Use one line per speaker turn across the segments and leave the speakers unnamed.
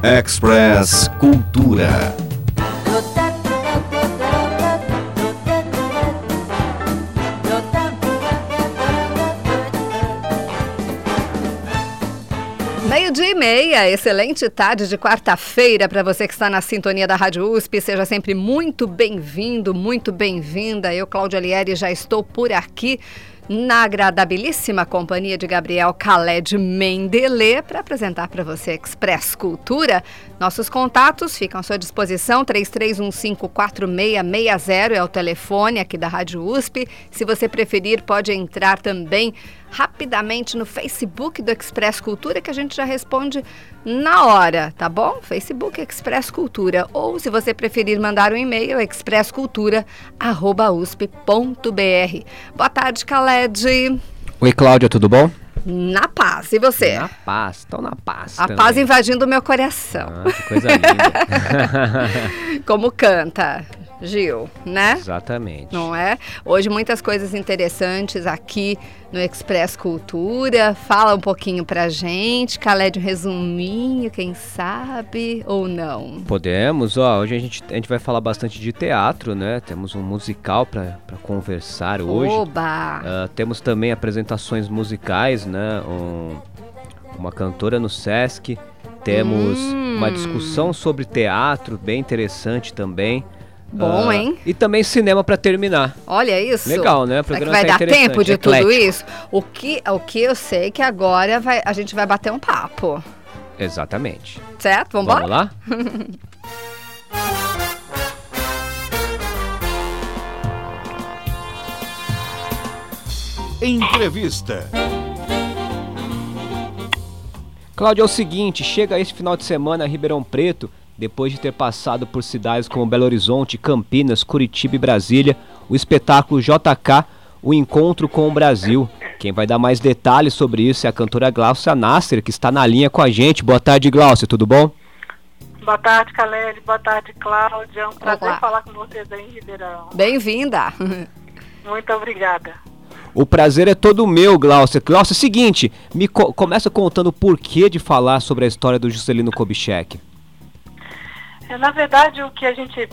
Express Cultura.
Meio-dia e meia, excelente tarde de quarta-feira para você que está na sintonia da Rádio USP. Seja sempre muito bem-vindo, muito bem-vinda. Eu, Cláudia Alieri, já estou por aqui na agradabilíssima companhia de Gabriel Khaled Mendelê para apresentar para você Express Cultura. Nossos contatos ficam à sua disposição, 33154660 é o telefone aqui da Rádio USP. Se você preferir, pode entrar também rapidamente no Facebook do Express Cultura, que a gente já responde na hora, tá bom? Facebook Express Cultura. Ou, se você preferir, mandar um e-mail, expresscultura@usp.br. Boa tarde, Khaled.
Oi, Cláudia, tudo bom?
Na paz. E você?
Na paz, estou na paz
A
também.
paz invadindo o meu coração.
Que coisa linda.
Como canta Gil, né?
Exatamente.
Não é? Hoje muitas coisas interessantes aqui no Express Cultura. Fala um pouquinho pra gente, Khaled, um resuminho, quem sabe, ou não?
Podemos, hoje a gente vai falar bastante de teatro, né? Temos um musical para conversar hoje.
Oba!
Temos também apresentações musicais, né? Uma cantora no Sesc. Temos uma discussão sobre teatro, bem interessante também.
Bom, hein?
E também cinema para terminar.
Olha isso.
Legal, né? O
Será que
programa
vai dar tempo de
eclético.
tudo isso? O que eu sei que agora a gente vai bater um papo.
Exatamente.
Certo? Vamos embora?
Vamos lá?
Entrevista.
Cláudio, é o seguinte, chega esse final de semana a Ribeirão Preto, depois de ter passado por cidades como Belo Horizonte, Campinas, Curitiba e Brasília, o espetáculo JK, o Encontro com o Brasil. Quem vai dar mais detalhes sobre isso é a cantora Gláucia Nasser, que está na linha com a gente. Boa tarde, Gláucia, tudo bom?
Boa tarde, Khaled. Boa tarde, Cláudia. É um prazer
Olá.
falar com vocês aí em Ribeirão.
Bem-vinda.
Muito obrigada.
O prazer é todo meu, Gláucia. Gláucia, é o seguinte, começa contando o porquê de falar sobre a história do Juscelino Kubitschek.
Na verdade, o que a gente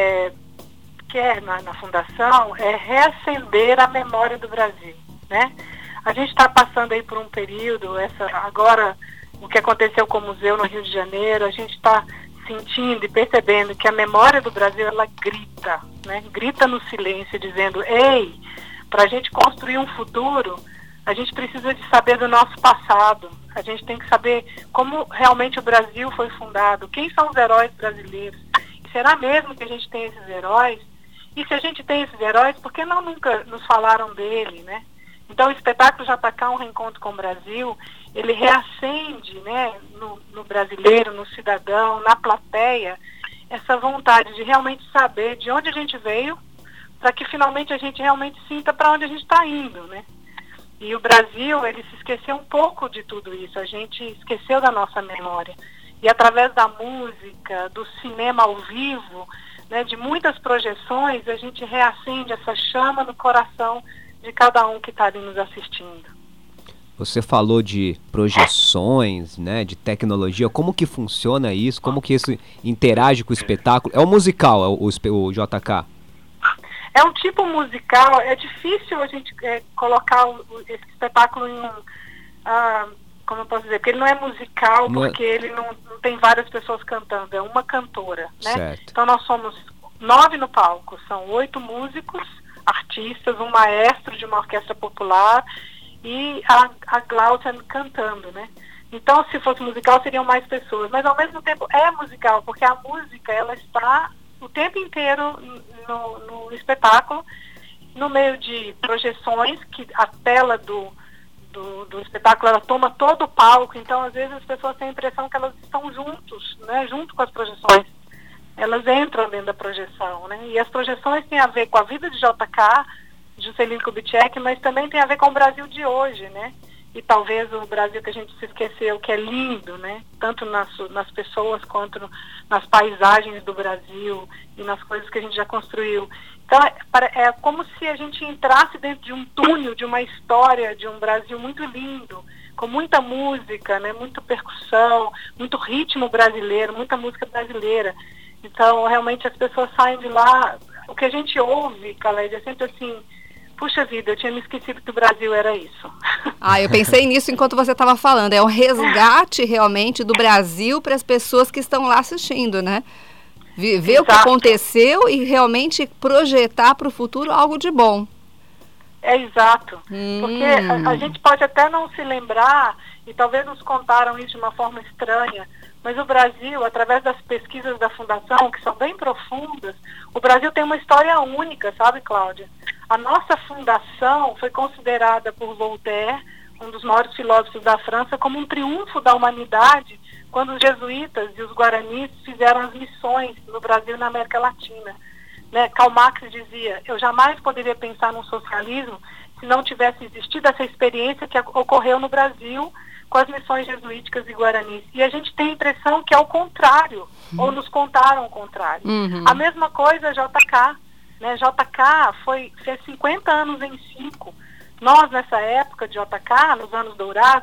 quer na Fundação é reacender a memória do Brasil, né? A gente está passando aí por um período, agora o que aconteceu com o museu no Rio de Janeiro, a gente está sentindo e percebendo que a memória do Brasil, ela grita, né? Grita no silêncio, dizendo, ei, para a gente construir um futuro, a gente precisa de saber do nosso passado. A gente tem que saber como realmente o Brasil foi fundado, quem são os heróis brasileiros. Será mesmo que a gente tem esses heróis? E se a gente tem esses heróis, por que nunca nos falaram dele, né? Então o espetáculo JK, um reencontro com o Brasil, ele reacende, né, no brasileiro, no cidadão, na plateia, essa vontade de realmente saber de onde a gente veio, para que finalmente a gente realmente sinta para onde a gente está indo, né? E o Brasil, ele se esqueceu um pouco de tudo isso, a gente esqueceu da nossa memória. E através da música, do cinema ao vivo, né, de muitas projeções, a gente reacende essa chama no coração de cada um que está ali nos assistindo.
Você falou de projeções, né, de tecnologia, como que funciona isso, como que isso interage com o espetáculo? É um musical, o JK?
É um tipo musical, é difícil a gente colocar esse espetáculo em como eu posso dizer, porque ele não é musical, porque ele não tem várias pessoas cantando, é uma cantora, né?
Certo.
Então nós somos 9 no palco, são 8 músicos, artistas, um maestro de uma orquestra popular e a Gláucia cantando, né? Então, se fosse musical, seriam mais pessoas, mas ao mesmo tempo é musical, porque a música, ela está o tempo inteiro no espetáculo, no meio de projeções, que a tela do espetáculo, ela toma todo o palco, então às vezes as pessoas têm a impressão que elas estão juntos, né, junto com as projeções. Elas entram dentro da projeção, né? E as projeções têm a ver com a vida de JK, Juscelino Kubitschek, mas também tem a ver com o Brasil de hoje, né? E talvez o Brasil que a gente se esqueceu, que é lindo, né? Tanto nas pessoas quanto nas paisagens do Brasil e nas coisas que a gente já construiu. Então é como se a gente entrasse dentro de um túnel, de uma história, de um Brasil muito lindo, com muita música, né, muita percussão, muito ritmo brasileiro, muita música brasileira. Então, realmente, as pessoas saem de lá, o que a gente ouve, Khaled, é sempre assim, puxa vida, eu tinha me esquecido que o Brasil era isso.
Eu pensei nisso enquanto você estava falando, é um resgate realmente do Brasil para as pessoas que estão lá assistindo, né? Ver o que aconteceu e realmente projetar para o futuro algo de bom.
É exato, porque a gente pode até não se lembrar, e talvez nos contaram isso de uma forma estranha, mas o Brasil, através das pesquisas da Fundação, que são bem profundas, o Brasil tem uma história única, sabe, Cláudia? A nossa fundação foi considerada por Voltaire, um dos maiores filósofos da França, como um triunfo da humanidade, quando os jesuítas e os guaranis fizeram as missões no Brasil e na América Latina. Né? Karl Marx dizia, eu jamais poderia pensar num socialismo se não tivesse existido essa experiência que ocorreu no Brasil com as missões jesuíticas e guaranis. E a gente tem a impressão que é o contrário, ou nos contaram o contrário. A mesma coisa JK. Né? JK fez 50 anos em 5. Nós, nessa época de JK, nos anos dourados,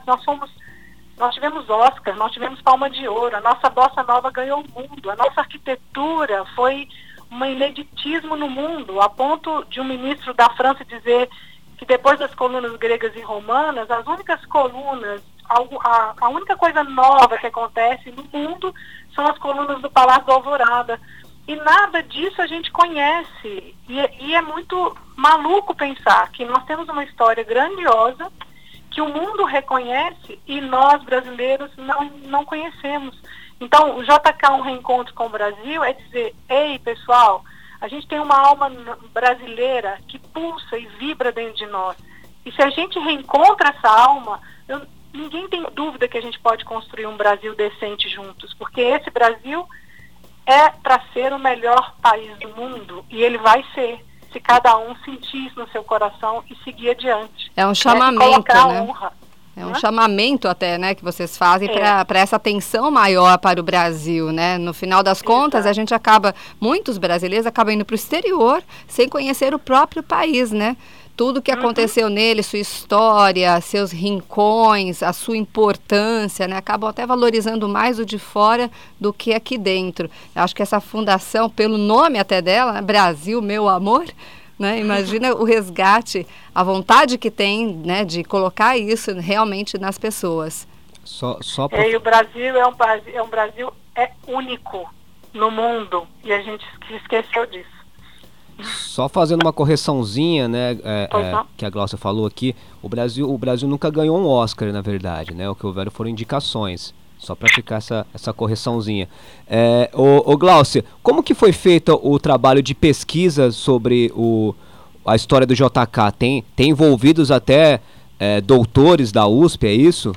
nós tivemos Oscar, nós tivemos Palma de Ouro, a nossa bossa nova ganhou o mundo, a nossa arquitetura foi um ineditismo no mundo, a ponto de um ministro da França dizer que depois das colunas gregas e romanas, as únicas colunas, a única coisa nova que acontece no mundo são as colunas do Palácio da Alvorada. E nada disso a gente conhece. E é muito maluco pensar que nós temos uma história grandiosa que o mundo reconhece e nós, brasileiros, não conhecemos. Então, o JK, um reencontro com o Brasil, é dizer, ei, pessoal, a gente tem uma alma brasileira que pulsa e vibra dentro de nós. E se a gente reencontra essa alma, ninguém tem dúvida que a gente pode construir um Brasil decente juntos, porque esse Brasil é para ser o melhor país do mundo, e ele vai ser, se cada um sentir isso no seu coração e seguir adiante.
É um chamamento, né?
Honra.
É um chamamento até, né, que vocês fazem para essa atenção maior para o Brasil, né? No final das contas, a gente muitos brasileiros acabam indo para o exterior sem conhecer o próprio país, né? Tudo que aconteceu nele, sua história, seus rincões, a sua importância, né? Acabam até valorizando mais o de fora do que aqui dentro. Eu acho que essa fundação, pelo nome até dela, né? Brasil, Meu Amor, né? Imagina o resgate, a vontade que tem, né, de colocar isso realmente nas pessoas.
E o Brasil é um Brasil único no mundo, e a gente esqueceu disso.
Só fazendo uma correçãozinha, né, que a Glaucia falou aqui, o Brasil nunca ganhou um Oscar, na verdade, né? O que houveram foram indicações. Só para ficar essa correçãozinha. Glaucia, como que foi feito o trabalho de pesquisa sobre a história do JK? Tem envolvidos até doutores da USP, é isso?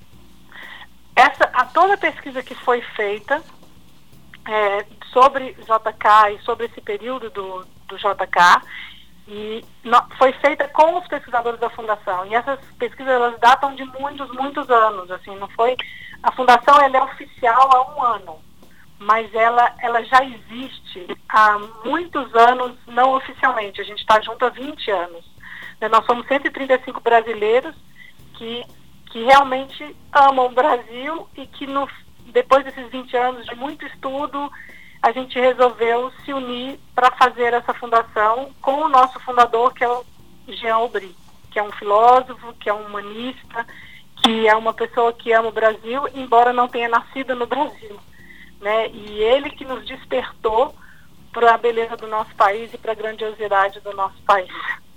Toda a pesquisa que foi feita sobre JK e sobre esse período do JK foi feita com os pesquisadores da Fundação. E essas pesquisas, elas datam de muitos anos. Assim, não foi... A Fundação, ela é oficial há 1 ano, mas ela já existe há muitos anos não oficialmente. A gente está junto há 20 anos. Nós somos 135 brasileiros que realmente amam o Brasil e que depois desses 20 anos de muito estudo, a gente resolveu se unir para fazer essa fundação com o nosso fundador, que é o Jean Aubry, que é um filósofo, que é um humanista, que é uma pessoa que ama o Brasil, embora não tenha nascido no Brasil, né? E ele que nos despertou para a beleza do nosso país e para a grandiosidade do nosso país.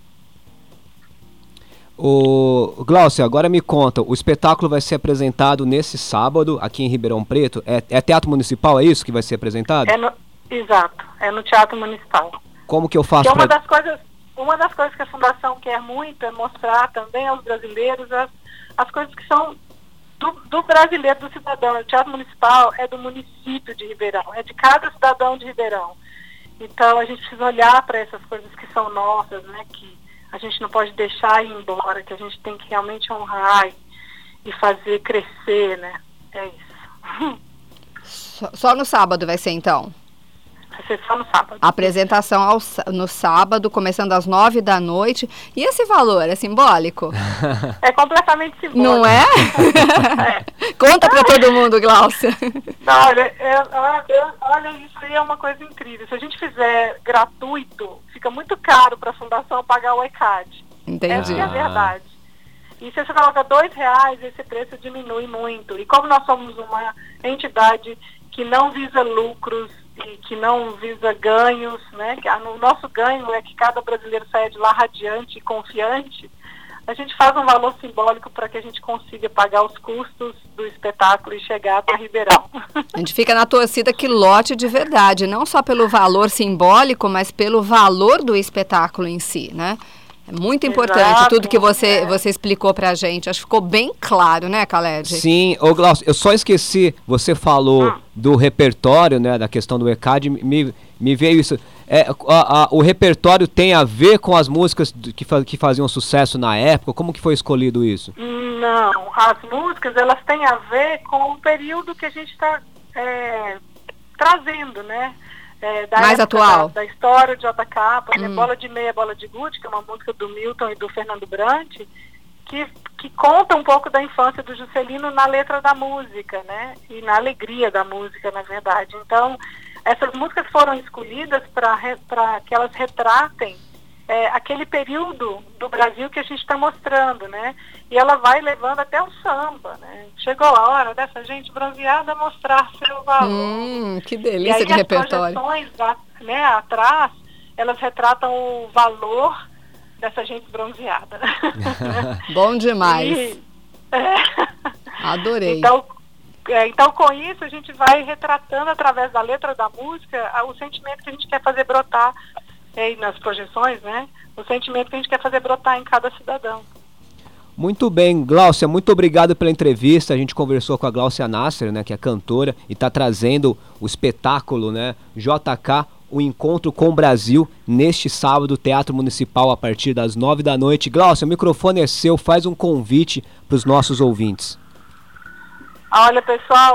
Glaucia, agora me conta, o espetáculo vai ser apresentado nesse sábado aqui em Ribeirão Preto. É Teatro Municipal, é isso que vai ser apresentado?
Exato, é no Teatro Municipal.
Como que eu faço
uma das coisas que a Fundação quer muito é mostrar também aos brasileiros as coisas que são do brasileiro, do cidadão. O Teatro Municipal é do município de Ribeirão, é de cada cidadão de Ribeirão. Então a gente precisa olhar para essas coisas que são nossas, né, que a gente não pode deixar ir embora, que a gente tem que realmente honrar e fazer crescer, né? É isso.
Só no sábado vai ser, então?
A sessão no sábado.
A apresentação no sábado, começando às 9 da noite. E esse valor é simbólico?
É completamente simbólico.
Não é? Conta para todo mundo, Gláucia.
Não, olha, isso aí é uma coisa incrível. Se a gente fizer gratuito, fica muito caro para a fundação pagar o ECAD.
Entendi.
Essa é a verdade. E se você coloca R$2, esse preço diminui muito. E como nós somos uma entidade que não visa lucros e que não visa ganhos, né? O nosso ganho é que cada brasileiro saia de lá radiante e confiante. A gente faz um valor simbólico para que a gente consiga pagar os custos do espetáculo e chegar até Ribeirão.
A gente fica na torcida que lote de verdade, não só pelo valor simbólico, mas pelo valor do espetáculo em si, né? É muito importante. Exato, tudo que você explicou pra gente. Acho que ficou bem claro, né, Khaled?
Sim. Ô, Gláucia, eu só esqueci, você falou do repertório, né, da questão do ECAD, me veio isso. O repertório tem a ver com as músicas que faziam sucesso na época? Como que foi escolhido isso?
Não, as músicas, elas têm a ver com o período que a gente está trazendo, né?
Mais atual.
Da história de JK, por exemplo, Bola de Meia, Bola de Gude, que é uma música do Milton e do Fernando Brant, que conta um pouco da infância do Juscelino na letra da música, né? E na alegria da música, na verdade. Então, essas músicas foram escolhidas para que elas retratem aquele período do Brasil que a gente está mostrando, né? E ela vai levando até o samba, né? Chegou a hora dessa gente bronzeada mostrar seu valor.
Que delícia de repertório.
As projeções, né, atrás, elas retratam o valor dessa gente bronzeada.
Bom demais. Adorei.
Então, com isso, a gente vai retratando através da letra da música o sentimento que a gente quer fazer brotar nas projeções, né? O sentimento que a gente quer fazer brotar em cada cidadão.
Muito bem, Gláucia, muito obrigado pela entrevista. A gente conversou com a Gláucia Nasser, né, que é cantora, e está trazendo o espetáculo, né, JK, o Encontro com o Brasil, neste sábado, Teatro Municipal, a partir das 9 da noite. Gláucia, o microfone é seu, faz um convite para os nossos ouvintes.
Olha, pessoal,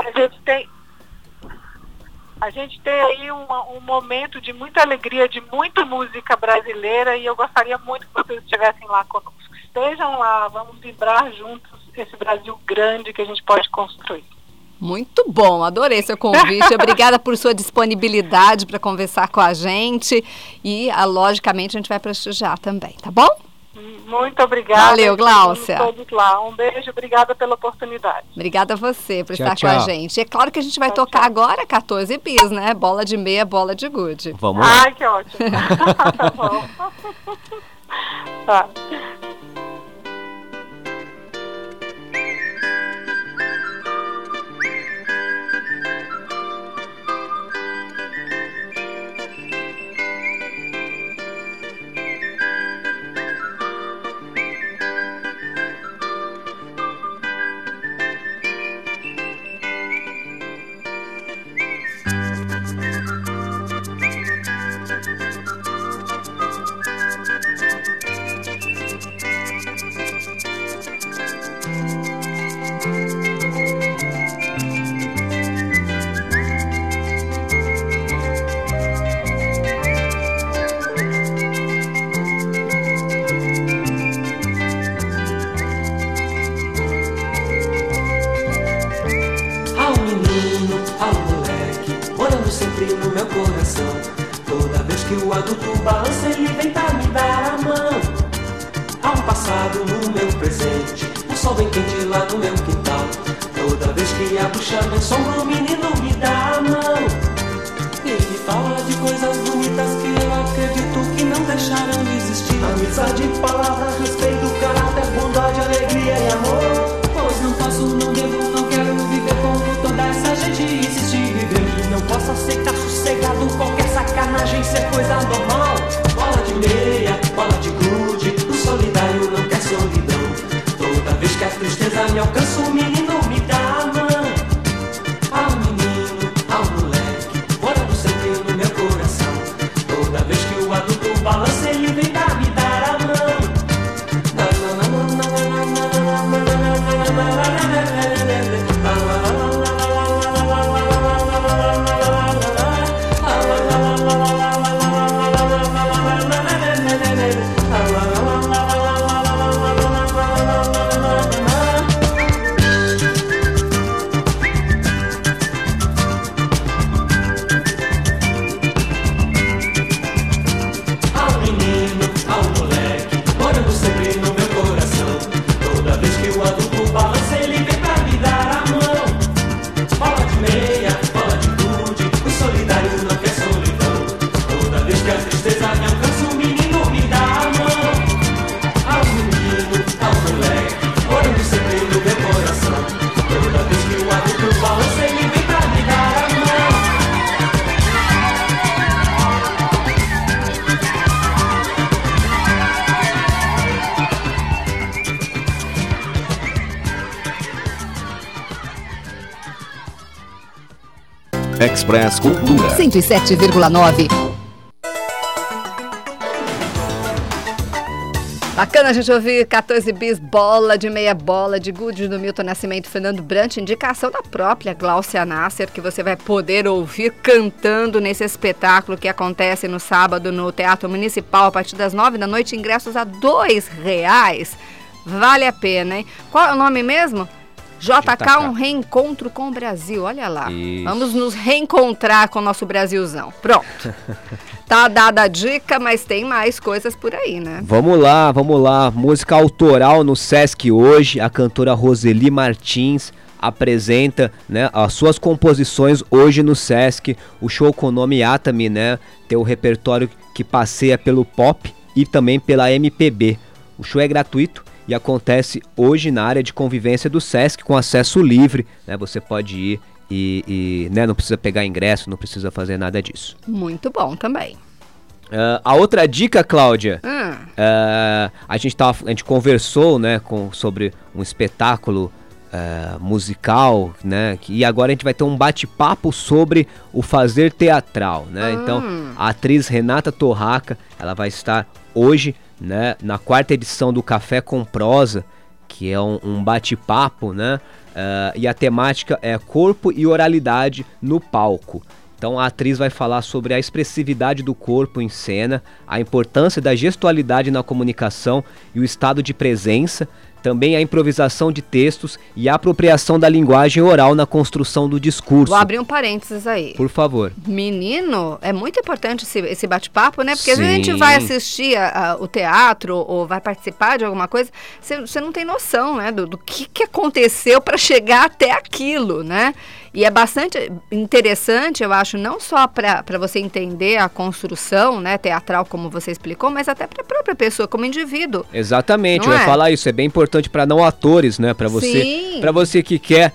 a gente tem aí um momento de muita alegria, de muita música brasileira, e eu gostaria muito que vocês estivessem lá conosco. Estejam lá, vamos vibrar juntos esse Brasil grande que a gente pode construir.
Muito bom, adorei seu convite. Obrigada por sua disponibilidade para conversar com a gente e, logicamente, a gente vai prestigiar também, tá bom?
Muito obrigada.
Valeu, Gláucia.
Todos lá. Um beijo, obrigada pela oportunidade.
Obrigada a você por estar com a gente. É claro que a gente vai tocar agora 14 bis, né? Bola de meia, bola de gude.
Vamos lá.
Ai, que ótimo. Tá bom. Tá.
Sempre no meu coração. Toda vez que o adulto balança, ele vem pra me dar a mão. Há um passado no meu presente, um sol bem quente lá no meu quintal. Toda vez que a bruxa me assombra, o menino me dá a mão. Ele fala de coisas bonitas que eu acredito que não deixarão de existir. Amizade, palavras, respeito, caráter, bondade, alegria e amor. Pois não posso, não devo, não quero viver como toda essa gente insiste em viver. Não posso aceitar sossegado qualquer sacanagem ser coisa normal. Bola de meia, bola de gude, o solidário não quer solidão. Toda vez que a tristeza me alcança, o menino me dá a mão. Ao menino, ao moleque, morando sempre no meu coração. Toda vez que o adulto balança, ele vem pra me dar a mão. Na, na, na, na, na, na, na, na, na, na, na, na, na, na, na, na, na, na.
Express Cultura.
107,9. Bacana a gente ouvir 14 bis, bola de meia bola, de Good do Milton Nascimento, Fernando Brant, indicação da própria Gláucia Nasser, que você vai poder ouvir cantando nesse espetáculo que acontece no sábado no Teatro Municipal a partir das 9 da noite, ingressos a R$2. Vale a pena, hein? Qual é o nome mesmo? JK, um reencontro com o Brasil, olha lá.
Isso.
Vamos nos reencontrar com o nosso Brasilzão. Pronto. Tá dada a dica, mas tem mais coisas por aí, né?
Vamos lá. Música autoral no Sesc hoje. A cantora Roseli Martins apresenta, né, as suas composições hoje no Sesc. O show com o nome Atami, né? Tem o repertório que passeia pelo pop e também pela MPB. O show é gratuito e acontece hoje na área de convivência do Sesc com acesso livre, né? Você pode ir e né, não precisa pegar ingresso, não precisa fazer nada disso.
Muito bom também.
A outra dica, Cláudia, a gente conversou, né, sobre um espetáculo musical, né, e agora a gente vai ter um bate-papo sobre o fazer teatral, né? Então, a atriz Renata Torraca, ela vai estar hoje, né, na 4ª edição do Café com Prosa, que é um bate-papo, né? E a temática é corpo e oralidade no palco. Então a atriz vai falar sobre a expressividade do corpo em cena, a importância da gestualidade na comunicação e o estado de presença, também a improvisação de textos e a apropriação da linguagem oral na construção do discurso.
Vou abrir um parênteses aí.
Por favor.
Menino, é muito importante esse bate-papo, né? Porque
Sim.
às vezes a gente vai assistir o teatro ou vai participar de alguma coisa, você não tem noção, né? Do que aconteceu para chegar até aquilo, né? E é bastante interessante, eu acho, não só para você entender a construção, né, teatral, como você explicou, mas até para a própria pessoa, como indivíduo.
Exatamente,
não
eu ia
é?
falar isso, é bem importante para não atores, né, para você que quer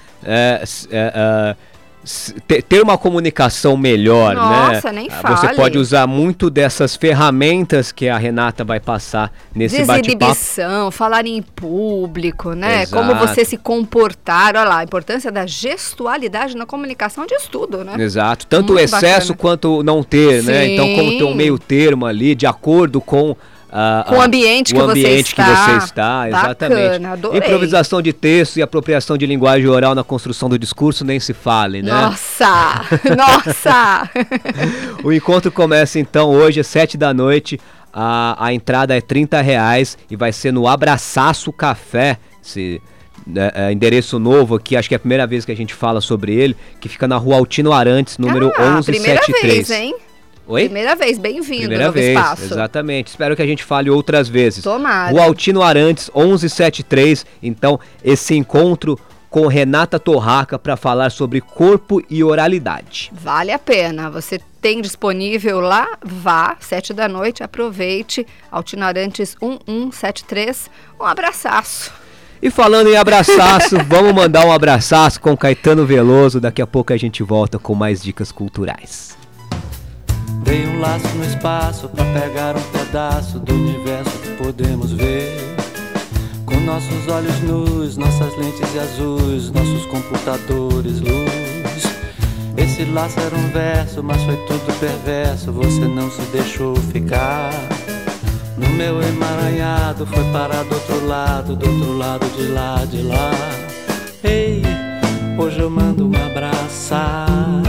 ter uma comunicação melhor,
Nossa,
né?
nem fale.
Você pode usar muito dessas ferramentas que a Renata vai passar nesse bate-papo.
Desexibição, falar em público, né?
Exato.
Como você se comportar, olha lá, a importância da gestualidade na comunicação de tudo, né?
Exato, tanto o
Muito
excesso
bacana.
quanto não ter, né?
Sim.
Então como ter um meio termo ali, de acordo com
Com o ambiente que você
está, exatamente.
Bacana, adorei.
Improvisação de texto e apropriação de linguagem oral na construção do discurso, nem se fale, né?
Nossa! Nossa!
O encontro começa então hoje às 7 da noite, a entrada é R$30 e vai ser no Abraçaço Café, endereço novo aqui, acho que é a primeira vez que a gente fala sobre ele, que fica na Rua Altino Arantes, número 1173.
Primeira vez, hein?
Oi?
Primeira vez, bem-vindo
Primeira
no
vez,
espaço.
exatamente. Espero que a gente fale outras vezes.
Tomara.
Rua Altino Arantes, 1173. Então, esse encontro com Renata Torraca para falar sobre corpo e oralidade.
Vale a pena. Você tem disponível lá? Vá, 7 da noite, aproveite. Altino Arantes 1173. Um abraçaço.
E falando em abraçaço, vamos mandar um abraçaço com Caetano Veloso. Daqui a pouco a gente volta com mais dicas culturais.
Dei um laço no espaço pra pegar um pedaço do universo que podemos ver. Com nossos olhos nus, nossas lentes azuis, nossos computadores, luz. Esse laço era um verso, mas foi tudo perverso. Você não se deixou ficar. No meu emaranhado foi parar do outro lado de lá, de lá. Ei, hoje eu mando um abraçaço.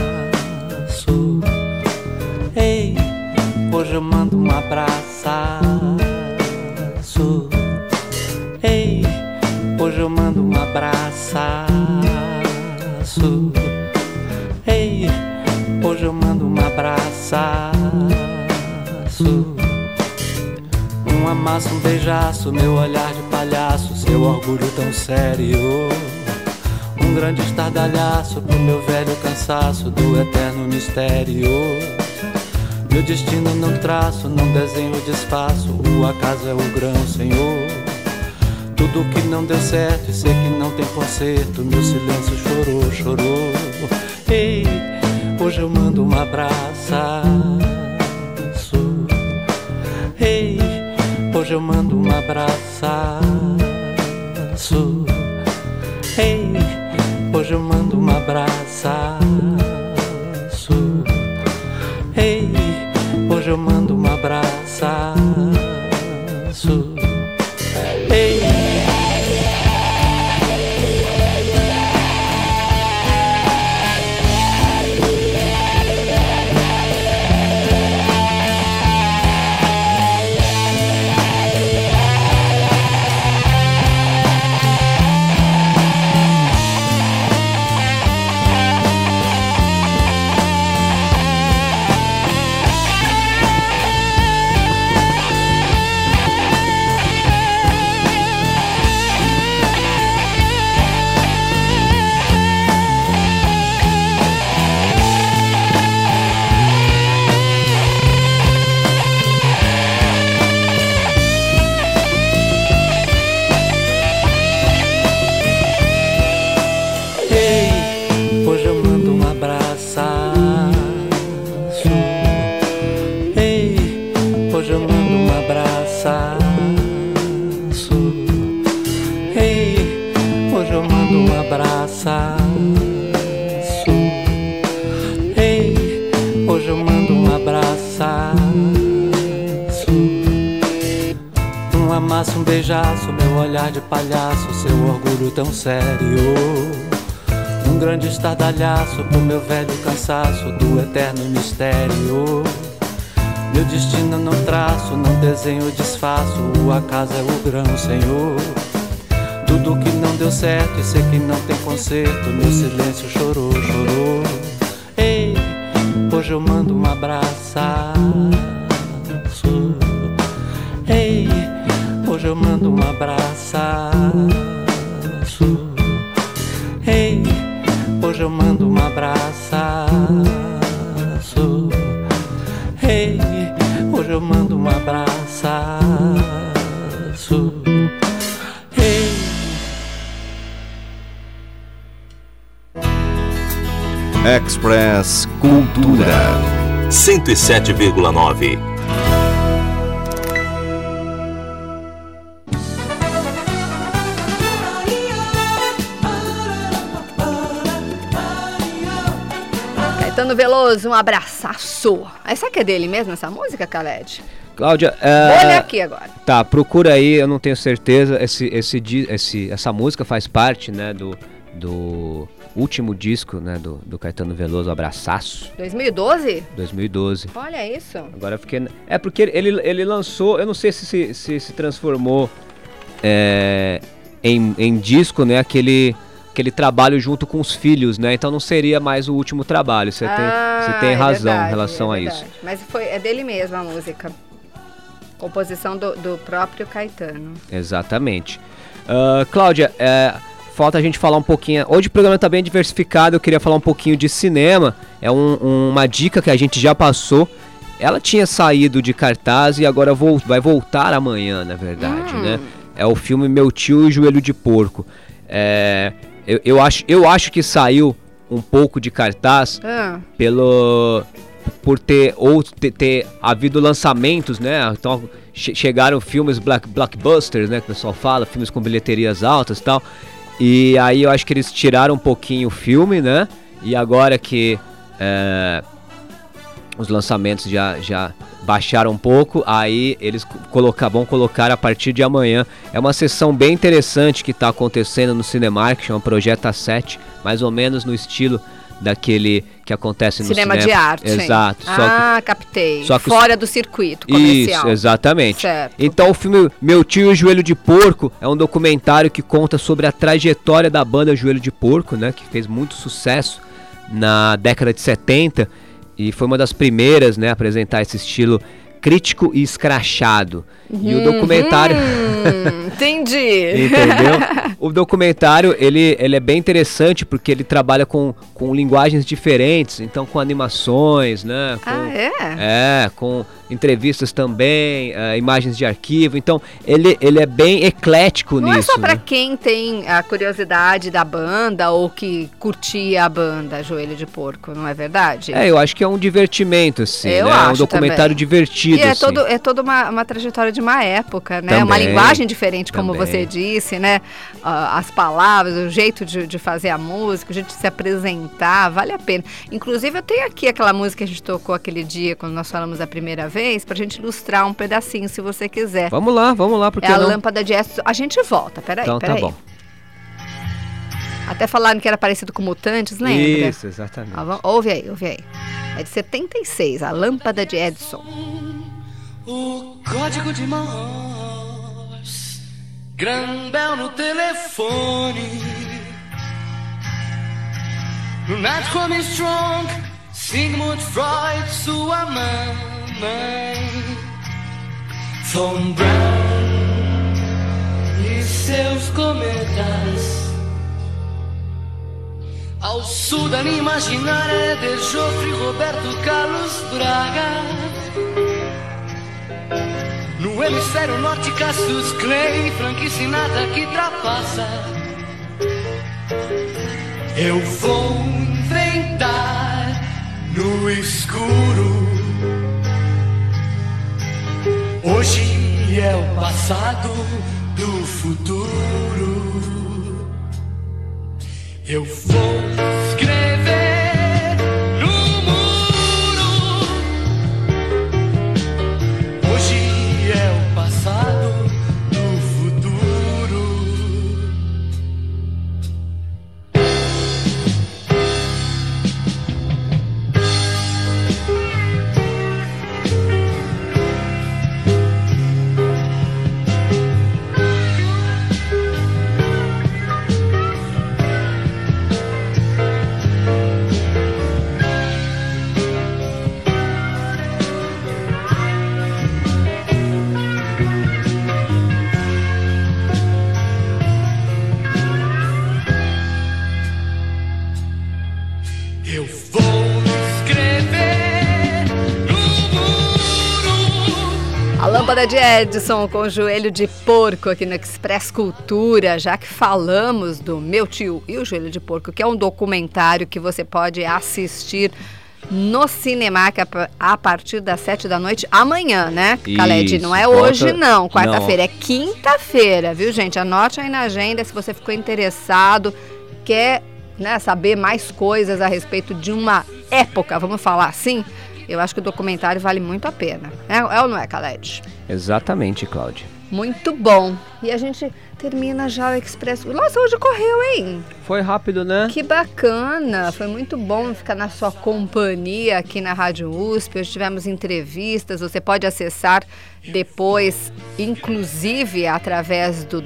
Ei, hoje eu mando um abraçaço. Ei, hoje eu mando um abraçaço. Ei, hoje eu mando um abraçaço. Um amasso, um beijaço, meu olhar de palhaço, seu orgulho tão sério. Um grande estardalhaço pro meu velho cansaço do eterno mistério. Meu destino não traço, não desenho, desfaço. O acaso é o grão, Senhor. Tudo que não deu certo e sei que não tem conserto. Meu silêncio chorou, chorou. Ei, hoje eu mando um abraço. Ei, hoje eu mando um abraço. Ei, hoje eu mando um abraço. passo, meu olhar de palhaço, seu orgulho tão sério. Um grande estardalhaço pro meu velho cansaço do eterno mistério. Meu destino não traço, não desenho, desfaço, o acaso é o grão, Senhor. Tudo que não deu certo e sei que não tem conserto, meu silêncio chorou, chorou. Ei, hoje eu mando um abraço. Ei, hoje eu mando um abraço. Ei, hoje eu mando um abraço. Ei, hoje eu mando um abraço. Ei.
Express Cultura
107,9.
Caetano Veloso, um abraçaço. Essa que é dele mesmo, essa música, Khaled?
Cláudia,
Olha aqui agora.
Tá, procura aí, eu não tenho certeza. Essa música faz parte, né, do último disco, né, do Caetano Veloso, Abraçaço.
2012?
2012.
Olha isso.
Agora eu fiquei... É porque ele lançou, eu não sei se transformou em disco, né, aquele trabalho junto com os filhos, né? Então não seria mais o último trabalho. Você tem razão em relação a isso.
Mas é dele mesmo a música. Composição do próprio Caetano.
Exatamente. Cláudia, falta a gente falar um pouquinho... Hoje o programa está bem diversificado, eu queria falar um pouquinho de cinema. É uma dica que a gente já passou. Ela tinha saído de cartaz e agora vai voltar amanhã, na verdade, né? É o filme Meu Tio e Joelho de Porco. Eu acho que saiu um pouco de cartaz por ter havido lançamentos, né? Então chegaram filmes blockbusters, né? Que o pessoal fala, filmes com bilheterias altas e tal. E aí eu acho que eles tiraram um pouquinho o filme, né? E agora que os lançamentos já baixaram um pouco, aí eles vão colocar a partir de amanhã. É uma sessão bem interessante que está acontecendo no Cinemark, chama Projeto A7, mais ou menos no estilo daquele que acontece no
cinema de arte.
Exato.
Captei. Fora do circuito comercial.
Isso, exatamente.
Certo.
Então o filme Meu Tio e o Joelho de Porco é um documentário que conta sobre a trajetória da banda Joelho de Porco, né, que fez muito sucesso na década de 70 e foi uma das primeiras, né, a apresentar esse estilo crítico e escrachado. E o documentário...
Entendi.
Entendeu? O documentário, ele é bem interessante porque ele trabalha com linguagens diferentes, então com animações, né? Com entrevistas também, imagens de arquivo, então ele é bem eclético nisso.
Não é só pra
né?
quem tem a curiosidade da banda ou que curtia a banda Joelho de Porco, não é verdade?
Eu acho que é um divertimento, assim,
eu
né?
acho
É um documentário
também.
Divertido,
e
assim.
É toda uma trajetória de uma época, né?
Também,
uma linguagem diferente, como
também.
você disse, né? As palavras, o jeito de fazer a música, o jeito de se apresentar, vale a pena. Inclusive, eu tenho aqui aquela música que a gente tocou aquele dia, quando nós falamos a primeira vez, pra gente ilustrar um pedacinho, se você quiser.
Vamos lá, porque
a Lâmpada de Edison. A gente volta, peraí.
Então tá bom.
Até falaram que era parecido com Mutantes, lembra?
Isso, exatamente.
Ouve aí. É de 76, a Lâmpada de Edison.
O código de Morse, Graham no telefone, Nat Armstrong, Sigmund Freud, sua mamãe, Von Braun e seus cometas, ao sul da imaginária de Joffre, Roberto Carlos Braga. No hemisfério norte, Cassius Clay, Frank Sinatra que trapassa. Eu vou enfrentar no escuro. Hoje é o passado do futuro. Eu vou escrever no muro. Hoje é o passado do futuro. Eu vou escrever no muro.
A Lâmpada de Edison com o Joelho de Porco aqui no Express Cultura, já que falamos do Meu Tio e o Joelho de Porco, que é um documentário que você pode assistir no Cinemark a partir das 7 da noite amanhã, né, Khaled? Não é hoje não, quarta-feira, é quinta-feira, viu, gente? Anote aí na agenda se você ficou interessado, quer, né, saber mais coisas a respeito de uma época, vamos falar assim. Eu acho que o documentário vale muito a pena. É ou não é, Khaled?
Exatamente, Cláudia.
Muito bom. E a gente termina já o Expresso. Nossa, hoje correu, hein?
Foi rápido, né?
Que bacana. Foi muito bom ficar na sua companhia aqui na Rádio USP. Hoje tivemos entrevistas. Você pode acessar depois, inclusive através do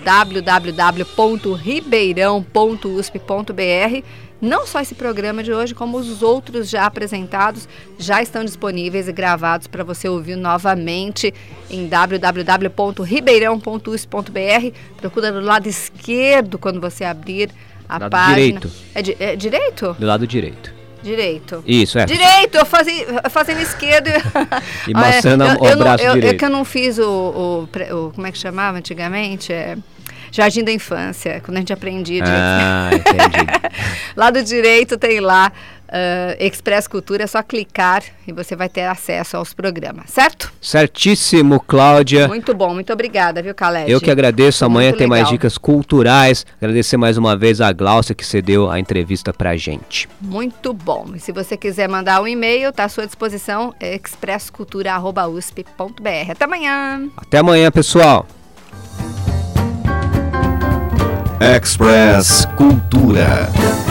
www.ribeirão.usp.br. Não só esse programa de hoje, como os outros já apresentados, já estão disponíveis e gravados para você ouvir novamente em www.ribeirão.usp.br. Procura do lado esquerdo quando você abrir a
lado
página.
Direito.
É direito?
Do lado direito.
Direito.
Isso, é.
Direito, eu fazendo esquerdo.
E maçando o braço direito.
É que eu não fiz o como é que chamava antigamente? Jardim da Infância, quando a gente aprendia.
Entendi.
Lado direito tem lá Express Cultura, é só clicar e você vai ter acesso aos programas, certo?
Certíssimo, Cláudia.
Muito bom, muito obrigada, viu, Khaled?
Eu que agradeço, amanhã
muito
tem mais
legal.
dicas culturais. Agradecer mais uma vez a Gláucia que cedeu a entrevista pra gente.
Muito bom. E se você quiser mandar um e-mail, tá à sua disposição, expresscultura@usp.br. Até amanhã!
Até amanhã, pessoal!
Express Cultura.